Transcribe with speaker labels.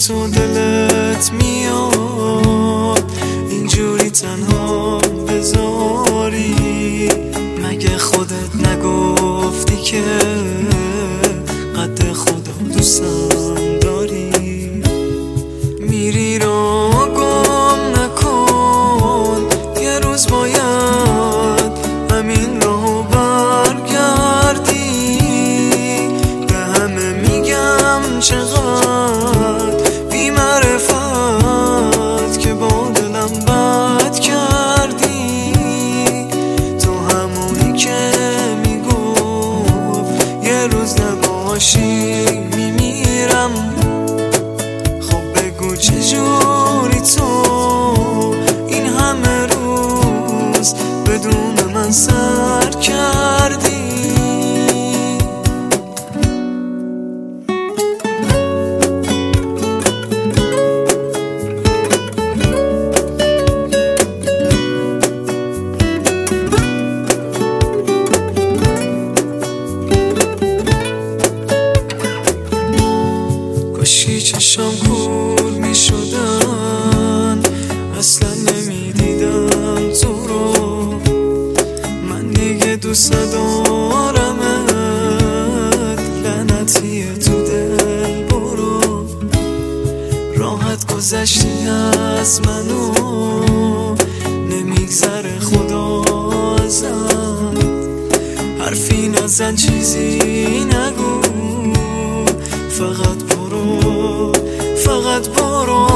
Speaker 1: تو دلت میاد اینجوری تنها بذاری؟ مگه خودت نگفتی که قد خودم دوستم داری؟ میری رو گم نکن، یه روز باید همین راهو برگردی. به همه میگم چقدر بی معرفت که با دلم بد کردی. تو همونی که میگفت یه روز نباشی میمیرم. خب بگو چجوری تو این همه روز بدون من سر کردی؟ کاشکی چشام کور می شدن، اصلا نمی دیدم تو رو. من دیگه دوست ندارمت، لعنتیه تو دل برو. راحت گذشتی از منو، نمیگذره خدا ازت. حرفی نزن چیزی نگو، فقط برو، فقط برو.